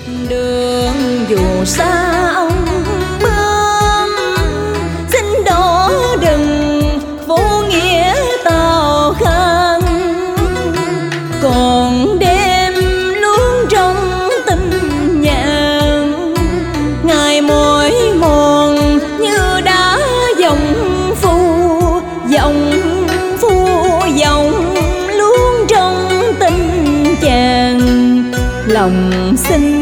Đường dù xa ông bướm, xin đỏ đừng vô nghĩa tào khăn. Còn đêm luôn trong tình nhàn, ngày mỗi mòn như đá dòng phu, dòng luôn trong tình chàng. Lòng xin